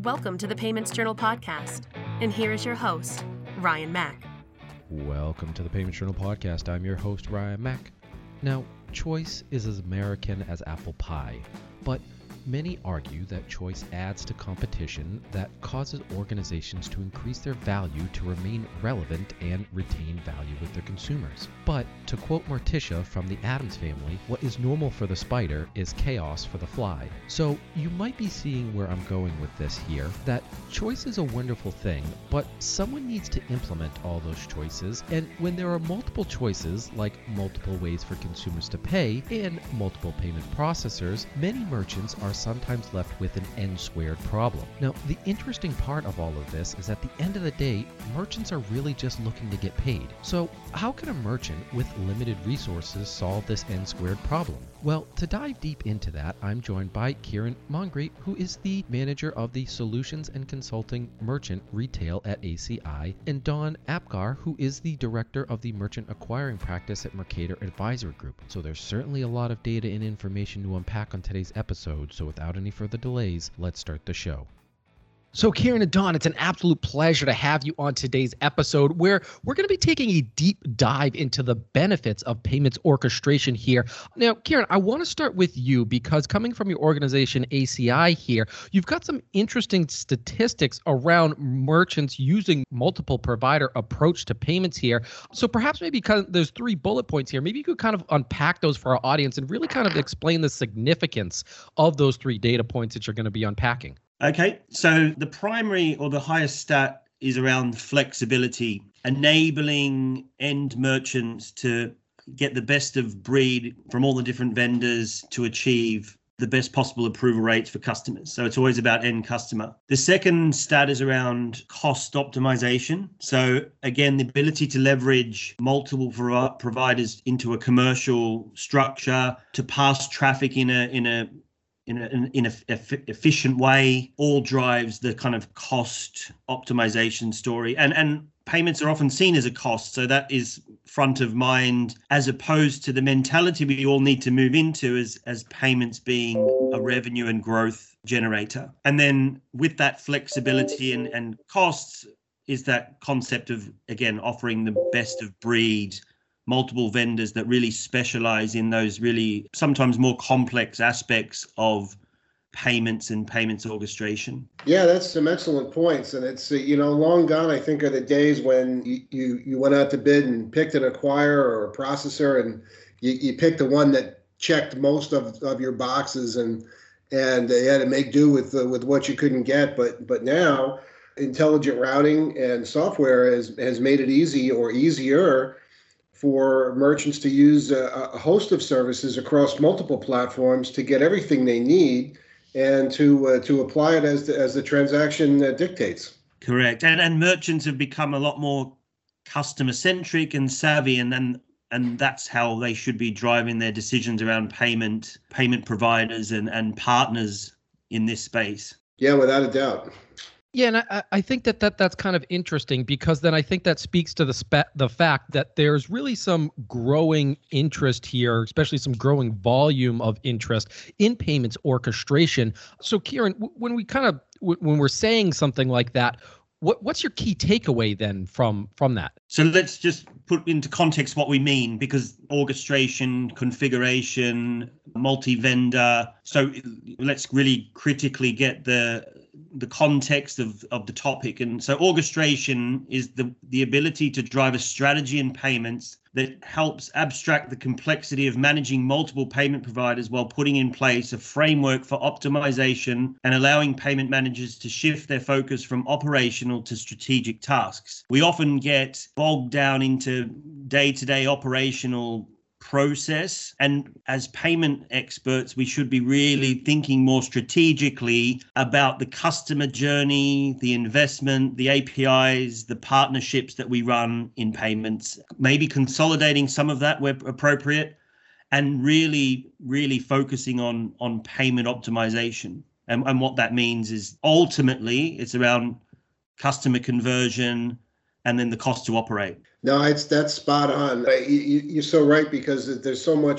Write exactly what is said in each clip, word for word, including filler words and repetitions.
Welcome to the Payments Journal podcast. And here is your host, Ryan Mack. Welcome to the Payments Journal podcast. I'm your host, Ryan Mack. Now, choice is as American as apple pie, but many argue that choice adds to competition that causes organizations to increase their value to remain relevant and retain value with their consumers. But to quote Morticia from the Addams Family, what is normal for the spider is chaos for the fly. So you might be seeing where I'm going with this here, that choice is a wonderful thing, but someone needs to implement all those choices. And when there are multiple choices, like multiple ways for consumers to pay and multiple payment processors, many merchants are sometimes left with an n-squared problem. Now, the interesting part of all of this is at the end of the day, merchants are really just looking to get paid. So how can a merchant with limited resources solve this n-squared problem? Well, to dive deep into that, I'm joined by Kieran Mongrey, who is the manager of the Solutions and Consulting Merchant Retail at A C I, and Dawn Apgar, who is the director of the Merchant Acquiring Practice at Mercator Advisory Group. So there's certainly a lot of data and information to unpack on today's episode, so without any further delays, let's start the show. So Kieran and Dawn, it's an absolute pleasure to have you on today's episode where we're going to be taking a deep dive into the benefits of payments orchestration here. Now, Kieran, I want to start with you because coming from your organization A C I here, you've got some interesting statistics around merchants using multiple provider approach to payments here. So perhaps maybe kind of, there's three bullet points here. Maybe you could kind of unpack those for our audience and really kind of explain the significance of those three data points that you're going to be unpacking. Okay, so the primary or the highest stat is around flexibility, enabling end merchants to get the best of breed from all the different vendors to achieve the best possible approval rates for customers. So it's always about end customer. The second stat is around cost optimization. So again, the ability to leverage multiple pro- providers into a commercial structure to pass traffic in a in a in an in a, a efficient way, all drives the kind of cost optimization story. And and payments are often seen as a cost, so that is front of mind, as opposed to the mentality we all need to move into as, as payments being a revenue and growth generator. And then with that flexibility and, and costs is that concept of, again, offering the best of breed, multiple vendors that really specialize in those really sometimes more complex aspects of payments and payments orchestration. Yeah, that's some excellent points. And it's, you know, long gone, I think, are the days when you, you, you went out to bid and picked an acquirer or a processor and you, you picked the one that checked most of, of your boxes and and you had to make do with uh, with what you couldn't get. But but now intelligent routing and software has, has made it easy or easier for merchants to use a, a host of services across multiple platforms to get everything they need and to uh, to apply it as the, as the transaction uh, dictates. Correct. And and merchants have become a lot more customer centric and savvy, and then and that's how they should be driving their decisions around payment payment providers and, and partners in this space. Yeah, without a doubt. Yeah, and I, I think that, that that's kind of interesting because then I think that speaks to the spe- the fact that there's really some growing interest here, especially some growing volume of interest in payments orchestration. So, Kieran, w- when we kind of w- when we're saying something like that, what what's your key takeaway then from from that? So let's just put into context what we mean, because orchestration, configuration, multi-vendor. So let's really critically get the the context of, of the topic. And so orchestration is the, the ability to drive a strategy in payments that helps abstract the complexity of managing multiple payment providers while putting in place a framework for optimization and allowing payment managers to shift their focus from operational to strategic tasks. We often get bogged down into day-to-day operational process. And as payment experts, we should be really thinking more strategically about the customer journey, the investment, the A P Is, the partnerships that we run in payments, maybe consolidating some of that where appropriate, and really, really focusing on, on payment optimization. And, and what that means is ultimately it's around customer conversion and then the cost to operate. No, it's that's spot on. You, you're so right, because there's so much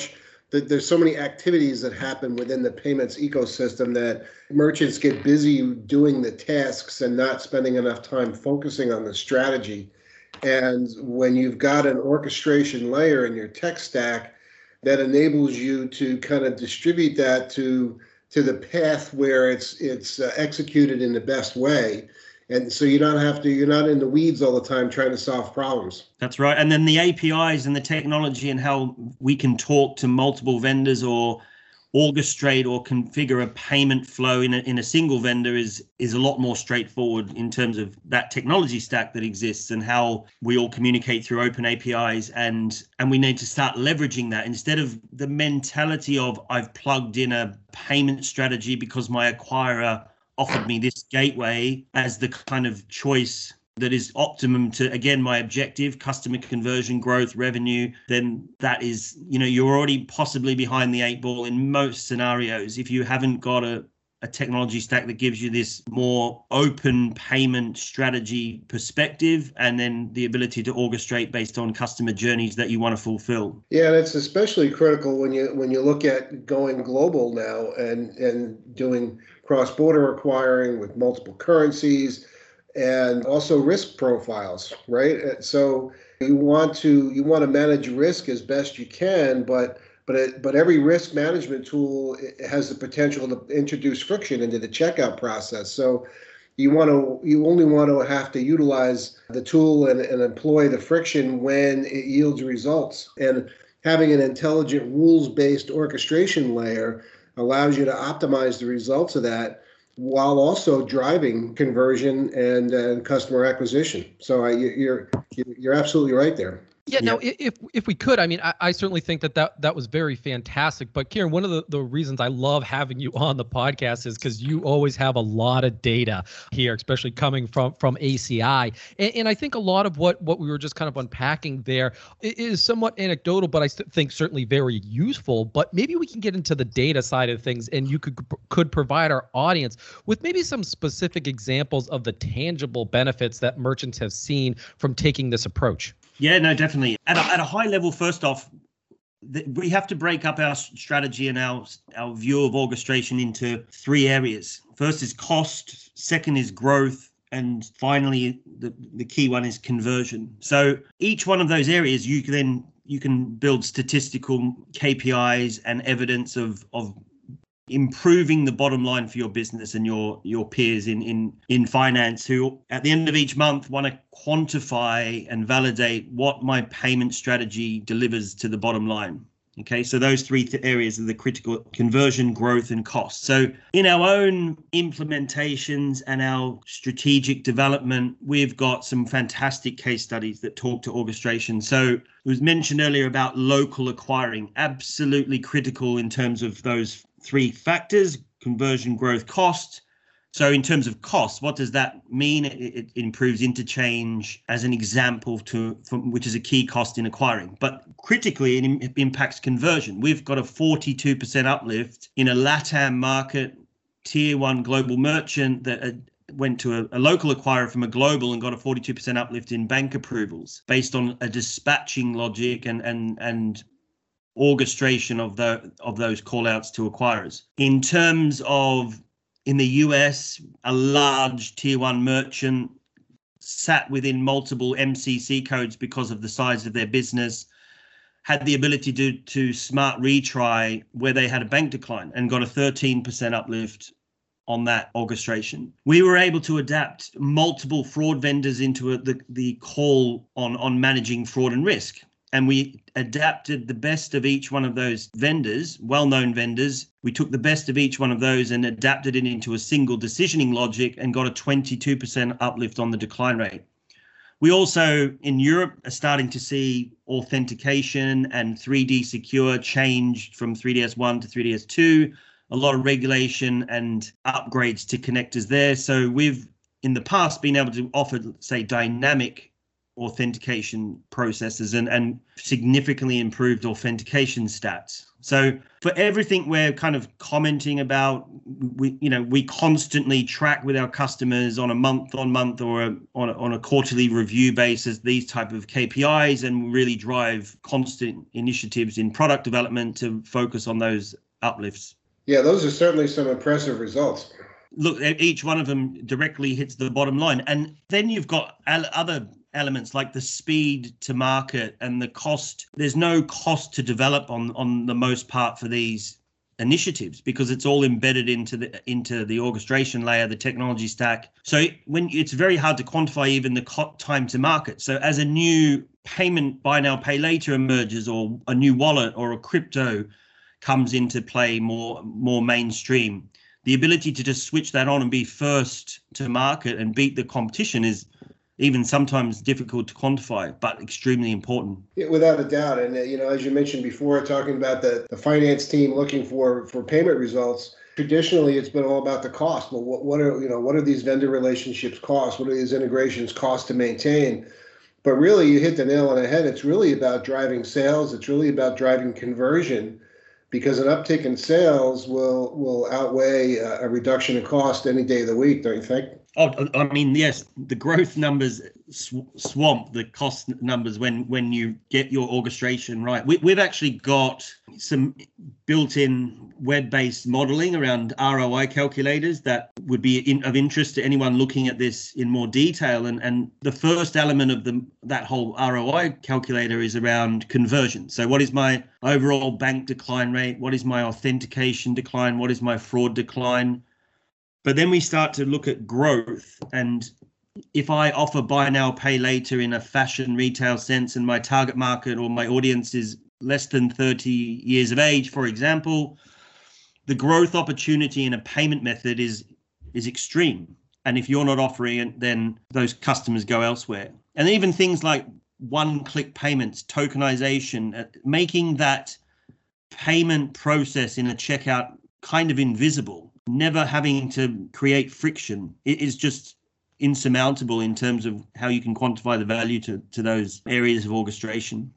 th- there's so many activities that happen within the payments ecosystem that merchants get busy doing the tasks and not spending enough time focusing on the strategy. And when you've got an orchestration layer in your tech stack that enables you to kind of distribute that to to the path where it's it's uh, executed in the best way. And so you don't have to, you're not in the weeds all the time trying to solve problems. That's right. And then the A P Is and the technology and how we can talk to multiple vendors or orchestrate or configure a payment flow in a, in a single vendor is is a lot more straightforward in terms of that technology stack that exists and how we all communicate through open A P Is. And and we need to start leveraging that instead of the mentality of I've plugged in a payment strategy because my acquirer offered me this gateway as the kind of choice that is optimum to, again, my objective, customer conversion, growth, revenue, then that is, you know, you're already possibly behind the eight ball in most scenarios if you haven't got a, a technology stack that gives you this more open payment strategy perspective and then the ability to orchestrate based on customer journeys that you want to fulfill. Yeah, and it's especially critical when you when you look at going global now and and doing cross-border acquiring with multiple currencies and also risk profiles, right? So you want to you want to manage risk as best you can, but but it, but every risk management tool has the potential to introduce friction into the checkout process. So you want to you only want to have to utilize the tool and, and employ the friction when it yields results. And having an intelligent rules-based orchestration layer allows you to optimize the results of that while also driving conversion and, and customer acquisition. So I, you're you're absolutely right there. Yeah, no, if if we could, I mean, I, I certainly think that, that that was very fantastic. But Kieran, one of the, the reasons I love having you on the podcast is because you always have a lot of data here, especially coming from from A C I. And, and I think a lot of what, what we were just kind of unpacking there is somewhat anecdotal, but I think certainly very useful. But maybe we can get into the data side of things, and you could could provide our audience with maybe some specific examples of the tangible benefits that merchants have seen from taking this approach. Yeah, no, definitely. At a, at a high level, first off, the, we have to break up our strategy and our our view of orchestration into three areas. First is cost, second is growth, and finally, the, the key one is conversion. So each one of those areas, you can then you can build statistical K P Is and evidence of of improving the bottom line for your business and your your peers in in in finance who at the end of each month want to quantify and validate what my payment strategy delivers to the bottom line. Okay, so those three th- areas are the critical: conversion, growth, and cost. So in our own implementations and our strategic development, we've got some fantastic case studies that talk to orchestration. So it was mentioned earlier about local acquiring, absolutely critical in terms of those three factors: conversion, growth, cost. So in terms of cost, what does that mean? It, it improves interchange as an example, to from, which is a key cost in acquiring. But critically, it, im- it impacts conversion. We've got a forty-two percent uplift in a LATAM market, tier one global merchant that uh, went to a, a local acquirer from a global and got a forty-two percent uplift in bank approvals based on a dispatching logic and and and orchestration of the of those call outs to acquirers. In terms of in the U S, a large tier one merchant sat within multiple M C C codes because of the size of their business, had the ability to to smart retry where they had a bank decline and got a thirteen percent uplift on that orchestration. We were able to adapt multiple fraud vendors into a, the, the call on, on managing fraud and risk. And we adapted the best of each one of those vendors, well-known vendors. We took the best of each one of those and adapted it into a single decisioning logic and got a twenty-two percent uplift on the decline rate. We also, in Europe, are starting to see authentication and three D secure change from three D S one to three D S two, a lot of regulation and upgrades to connectors there. So we've, in the past, been able to offer, say, dynamic authentication processes and, and significantly improved authentication stats. So for everything we're kind of commenting about, we, you know, we constantly track with our customers on a month on month or a, on, a, on a quarterly review basis, these type of K P Is, and really drive constant initiatives in product development to focus on those uplifts. Yeah, those are certainly some impressive results. Look, each one of them directly hits the bottom line. And then you've got other elements like the speed to market and the cost. There's no cost to develop on, on the most part for these initiatives because it's all embedded into the into the orchestration layer, the technology stack. So when it's very hard to quantify even the co- time to market. So as a new payment, buy now, pay later emerges, or a new wallet or a crypto comes into play more more mainstream, the ability to just switch that on and be first to market and beat the competition is even sometimes difficult to quantify, but extremely important. Yeah, without a doubt. And, uh, you know, as you mentioned before, talking about the, the finance team looking for, for payment results, traditionally it's been all about the cost. Well, what, what are, you know, what are these vendor relationships cost? What are these integrations cost to maintain? But really, you hit the nail on the head. It's really about driving sales. It's really about driving conversion, because an uptick in sales will will outweigh a, a reduction in cost any day of the week, don't you think? Oh, I mean, yes, the growth numbers sw- swamp the cost numbers when when you get your orchestration right. We, we've actually got some built-in web-based modeling around R O I calculators that would be in, of interest to anyone looking at this in more detail. And, and the first element of the that whole R O I calculator is around conversion. So what is my overall bank decline rate? What is my authentication decline? What is my fraud decline? But then we start to look at growth. And if I offer buy now, pay later in a fashion retail sense, and my target market or my audience is less than thirty years of age, for example, the growth opportunity in a payment method is is extreme. And if you're not offering it, then those customers go elsewhere. And even things like one-click payments, tokenization, making that payment process in a checkout kind of invisible, never having to create friction. It is just insurmountable in terms of how you can quantify the value to, to those areas of orchestration.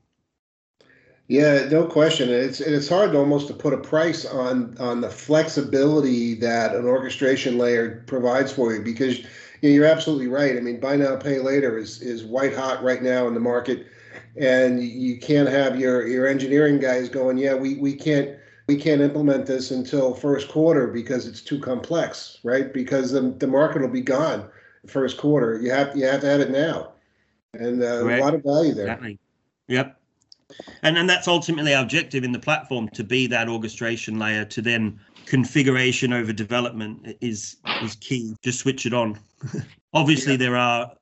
Yeah, no question. It's it's hard almost to put a price on on the flexibility that an orchestration layer provides for you, because you know, you're absolutely right. I mean, buy now, pay later is is white hot right now in the market, and you can't have your your engineering guys going, yeah, we we can't. We can't implement this until first quarter because it's too complex, right? Because the, the market will be gone first quarter. You have you have to have it now, and uh, a lot of value there. Exactly. Yep. And and that's ultimately our objective in the platform, to be that orchestration layer. To then configuration over development is is key. Just switch it on. Obviously, yeah. There are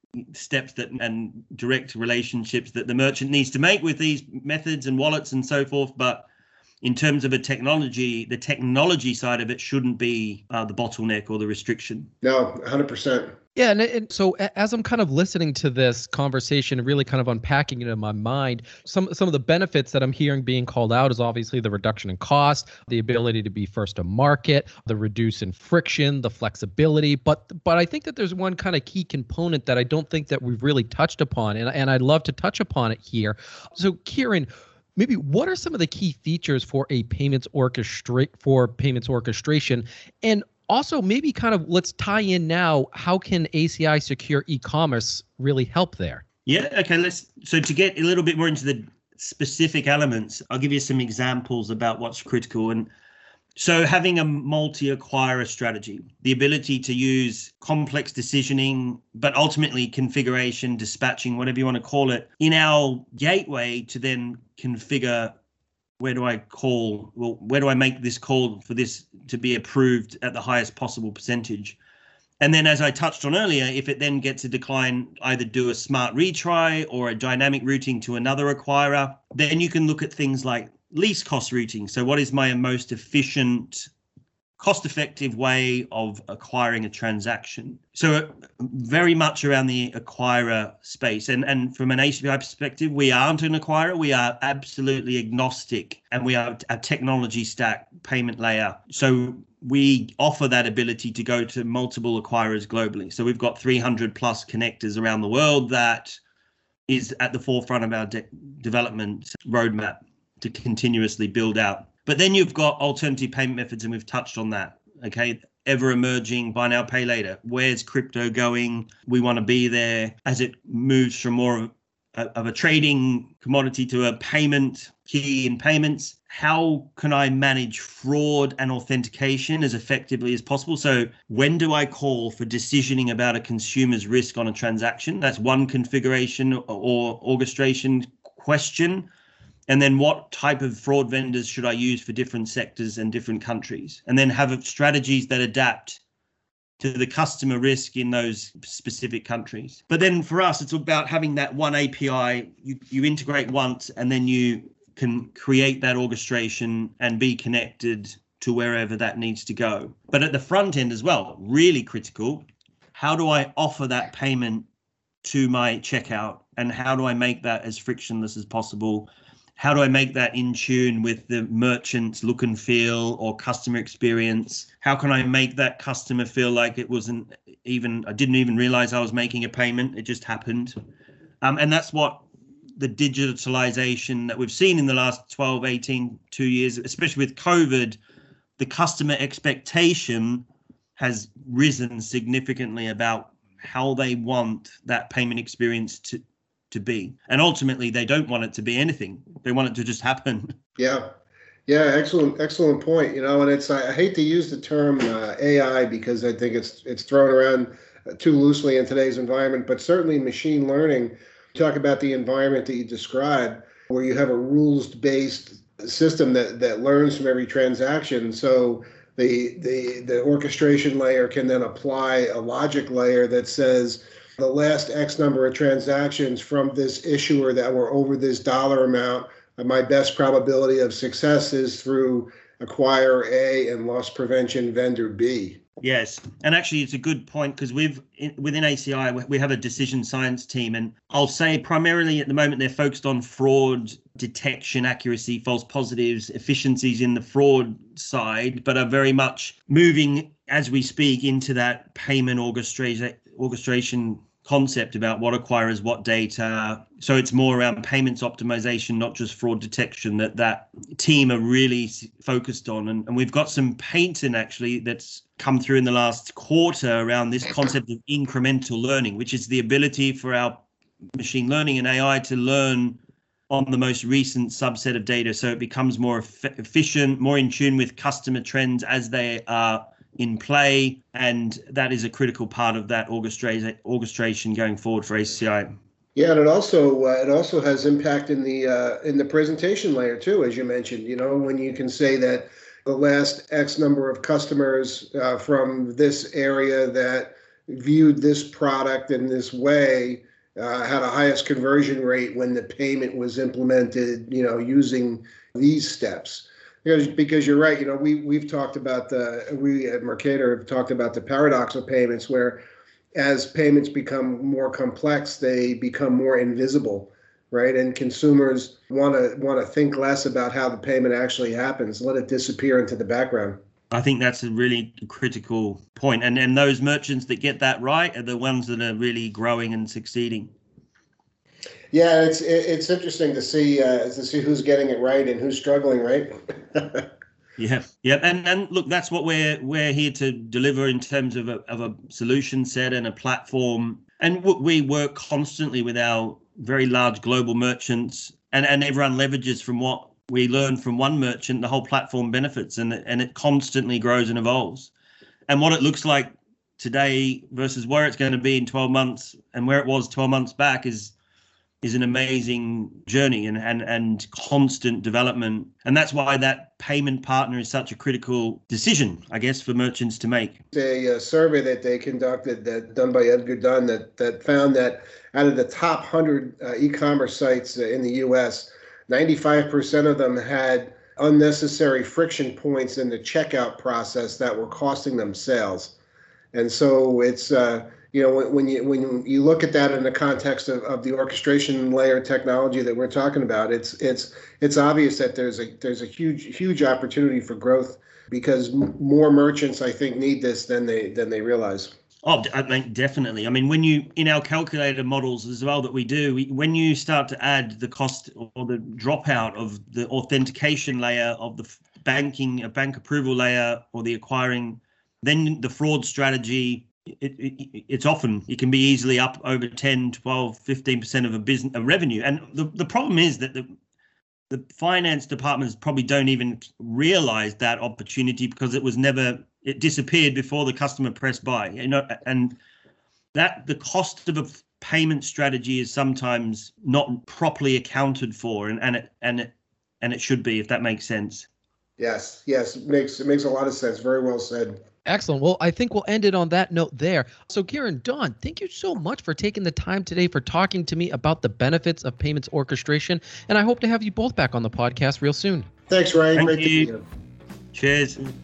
steps that and direct relationships that the merchant needs to make with these methods and wallets and so forth, but in terms of a technology, the technology side of it shouldn't be uh, the bottleneck or the restriction. No, one hundred percent. Yeah, and, and so as I'm kind of listening to this conversation and really kind of unpacking it in my mind, some some of the benefits that I'm hearing being called out is obviously the reduction in cost, the ability to be first to market, the reduce in friction, the flexibility. But but I think that there's one kind of key component that I don't think that we've really touched upon, and and I'd love to touch upon it here. So Kieran, maybe what are some of the key features for a payments orchestra for payments orchestration? And also maybe kind of let's tie in now, how can A C I Secure e-commerce really help there? Yeah, okay, let's so to get a little bit more into the specific elements, I'll give you some examples about what's critical. And so having a multi-acquirer strategy, the ability to use complex decisioning, but ultimately configuration, dispatching, whatever you want to call it, in our gateway to then configure where do I call, well, where do I make this call for this to be approved at the highest possible percentage? And then as I touched on earlier, if it then gets a decline, either do a smart retry or a dynamic routing to another acquirer, then you can look at things like least cost routing. So what is my most efficient, cost-effective way of acquiring a transaction? So very much around the acquirer space. And, and from an A C I perspective, we aren't an acquirer. We are absolutely agnostic, and we are a technology stack payment layer. So we offer that ability to go to multiple acquirers globally. So we've got three hundred plus connectors around the world that is at the forefront of our de- development roadmap to continuously build out. But then you've got alternative payment methods, and we've touched on that. Okay, ever emerging buy now, pay later. Where's crypto going? We want to be there as it moves from more of a, of a trading commodity to a payment key in payments. How can I manage fraud and authentication as effectively as possible? So when do I call for decisioning about a consumer's risk on a transaction? That's one configuration or orchestration question. And then what type of fraud vendors should I use for different sectors and different countries? And then have strategies that adapt to the customer risk in those specific countries. But then for us, it's about having that one A P I. You, you integrate once, and then you can create that orchestration and be connected to wherever that needs to go. But at the front end as well, really critical. How do I offer that payment to my checkout? And how do I make that as frictionless as possible? How do I make that in tune with the merchant's look and feel or customer experience? How can I make that customer feel like it wasn't even, I didn't even realize I was making a payment. It just happened. Um, and that's what the digitalization that we've seen in the last twelve, eighteen, two years, especially with COVID, the customer expectation has risen significantly about how they want that payment experience to, to be. And ultimately, they don't want it to be anything. They want it to just happen. Yeah. Yeah, excellent, excellent point. You know, and it's, I hate to use the term uh, A I because I think it's it's thrown around too loosely in today's environment, but certainly machine learning. Talk about the environment that you described, where you have a rules-based system that, that learns from every transaction. So the, the the orchestration layer can then apply a logic layer that says the last X number of transactions from this issuer that were over this dollar amount, my best probability of success is through acquirer A and loss prevention vendor B. Yes. And actually, it's a good point because we've within A C I, we have a decision science team. And I'll say primarily at the moment, they're focused on fraud detection, accuracy, false positives, efficiencies in the fraud side, but are very much moving as we speak into that payment orchestration orchestration concept about what acquires what data. So it's more around payments optimization, not just fraud detection, that that team are really focused on. And, and we've got some patent actually that's come through in the last quarter around this concept of incremental learning, which is the ability for our machine learning and A I to learn on the most recent subset of data. So it becomes more efficient, more in tune with customer trends as they are in play, and that is a critical part of that orchestra- orchestration going forward for A C I. Yeah, and it also uh, it also has impact in the uh, in the presentation layer too, as you mentioned. You know, when you can say that the last X number of customers uh, from this area that viewed this product in this way uh, had a highest conversion rate when the payment was implemented, you know, using these steps. Because, because you're right, you know, we, we've talked about the, we at Mercator have talked about the paradox of payments, where as payments become more complex, they become more invisible, right? And consumers want to want to think less about how the payment actually happens, let it disappear into the background. I think that's a really critical point. And, and those merchants that get that right are the ones that are really growing and succeeding. Yeah, it's it's interesting to see uh, to see who's getting it right and who's struggling, right? Yeah, yeah, and and look, that's what we're we're here to deliver in terms of a of a solution set and a platform. And we work constantly with our very large global merchants, and and everyone leverages from what we learn from one merchant. The whole platform benefits, and and it constantly grows and evolves. And what it looks like today versus where it's going to be in twelve months, and where it was twelve months back is. is an amazing journey and, and, and constant development. And that's why that payment partner is such a critical decision, I guess, for merchants to make. A, a survey that they conducted that done by Edgar Dunn that, that found that out of the top one hundred uh, e-commerce sites in the U S, ninety-five percent of them had unnecessary friction points in the checkout process that were costing them sales. And so it's, uh, you know, when, when you when you look at that in the context of, of the orchestration layer technology that we're talking about, it's it's it's obvious that there's a there's a huge huge opportunity for growth because m- more merchants, I think, need this than they than they realize. Oh, I mean, definitely. I mean, when you, in our calculator models as well that we do, we, when you start to add the cost or the dropout of the authentication layer of the banking, a bank approval layer or the acquiring, then the fraud strategy, it, it, it's often, it can be easily up over ten, twelve, fifteen percent of a business, a revenue. And the, the problem is that the, the finance departments probably don't even realize that opportunity because it was never, it disappeared before the customer pressed buy, you know, and that the cost of a payment strategy is sometimes not properly accounted for, and, and it and it and it should be, if that makes sense. Yes, yes, it makes it makes a lot of sense. Very well said. Excellent. Well, I think we'll end it on that note there. So, Kieran, Don, thank you so much for taking the time today for talking to me about the benefits of payments orchestration. And I hope to have you both back on the podcast real soon. Thanks, Ryan. Thank Great you. to be here. Cheers.